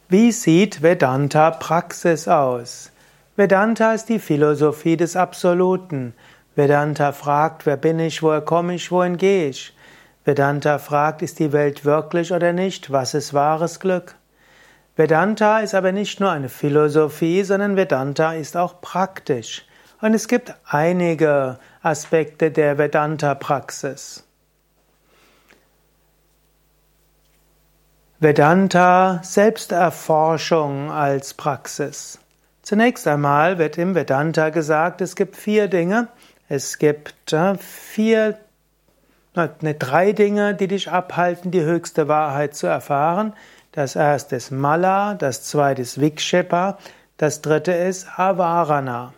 Wie sieht Vedanta-Praxis aus? Vedanta ist die Philosophie des Absoluten. Vedanta fragt, wer bin ich, woher komme ich, wohin gehe ich? Vedanta fragt, ist die Welt wirklich oder nicht? Was ist wahres Glück? Vedanta ist aber nicht nur eine Philosophie, sondern Vedanta ist auch praktisch. Und es gibt einige Aspekte der Vedanta-Praxis. Vedanta, Selbsterforschung als Praxis. Zunächst einmal wird im Vedanta gesagt, es gibt 4 Dinge. Es gibt 3 Dinge, die dich abhalten, die höchste Wahrheit zu erfahren. Das erste ist Mala, das zweite ist Vikshepa, das dritte ist Avarana.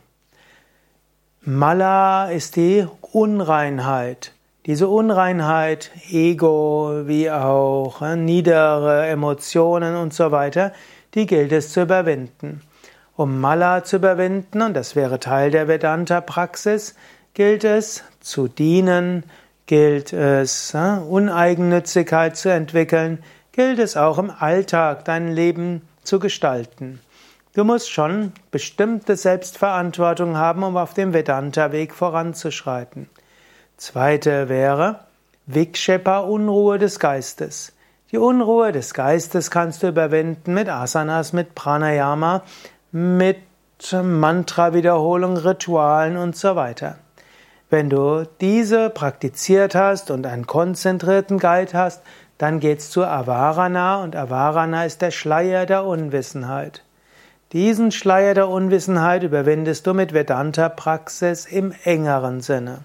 Mala ist die Unreinheit. Diese Unreinheit, Ego, wie auch niedere Emotionen und so weiter, die gilt es zu überwinden. Um Mala zu überwinden, und das wäre Teil der Vedanta-Praxis, gilt es zu dienen, gilt es Uneigennützigkeit zu entwickeln, gilt es auch im Alltag dein Leben zu gestalten. Du musst schon bestimmte Selbstverantwortung haben, um auf dem Vedanta-Weg voranzuschreiten. Zweite wäre Vikshepa, Unruhe des Geistes. Die Unruhe des Geistes kannst du überwinden mit Asanas, mit Pranayama, mit Mantra-Wiederholung, Ritualen und so weiter. Wenn du diese praktiziert hast und einen konzentrierten Geist hast, dann geht's zu Avarana, und Avarana ist der Schleier der Unwissenheit. Diesen Schleier der Unwissenheit überwindest du mit Vedanta-Praxis im engeren Sinne.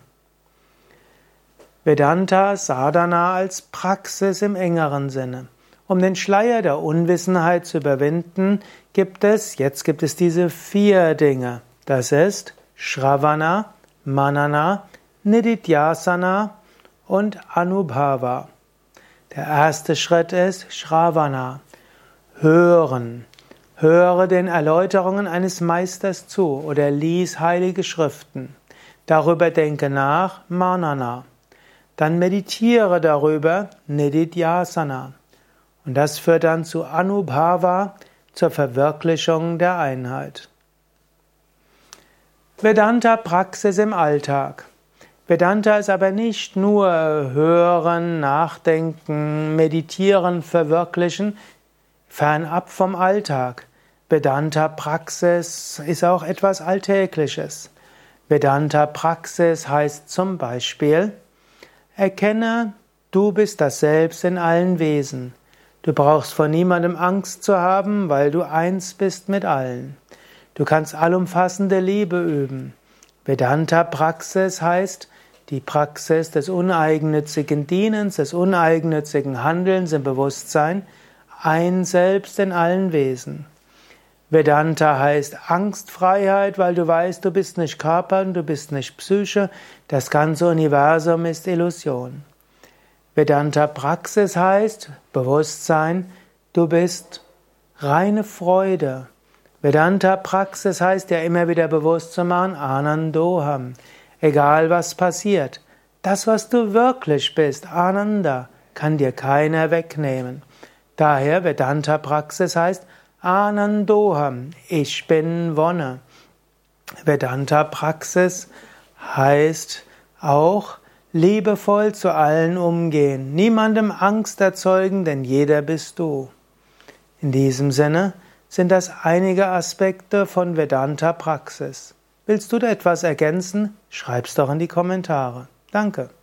Vedanta Sadhana als Praxis im engeren Sinne. Um den Schleier der Unwissenheit zu überwinden, gibt es diese 4 Dinge. Das ist Shravana, Manana, Nididhyasana und Anubhava. Der erste Schritt ist Shravana. Hören. Höre den Erläuterungen eines Meisters zu oder lies heilige Schriften. Darüber denke nach, Manana. Dann meditiere darüber, Nididhyasana. Und das führt dann zu Anubhava, zur Verwirklichung der Einheit. Vedanta-Praxis im Alltag. Vedanta ist aber nicht nur hören, nachdenken, meditieren, verwirklichen, fernab vom Alltag. Vedanta-Praxis ist auch etwas Alltägliches. Vedanta-Praxis heißt zum Beispiel: Erkenne, du bist das Selbst in allen Wesen. Du brauchst vor niemandem Angst zu haben, weil du eins bist mit allen. Du kannst allumfassende Liebe üben. Vedanta-Praxis heißt die Praxis des uneigennützigen Dienens, des uneigennützigen Handelns im Bewusstsein, ein Selbst in allen Wesen. Vedanta heißt Angstfreiheit, weil du weißt, du bist nicht Körper und du bist nicht Psyche, das ganze Universum ist Illusion. Vedanta-Praxis heißt Bewusstsein, du bist reine Freude. Vedanta-Praxis heißt ja immer wieder bewusst zu machen, Anandoham, egal was passiert. Das, was du wirklich bist, Ananda, kann dir keiner wegnehmen. Daher Vedanta-Praxis heißt Anandoham, ich bin Wonne. Vedanta-Praxis heißt auch liebevoll zu allen umgehen, niemandem Angst erzeugen, denn jeder bist du. In diesem Sinne sind das einige Aspekte von Vedanta-Praxis. Willst du da etwas ergänzen? Schreib's doch in die Kommentare. Danke.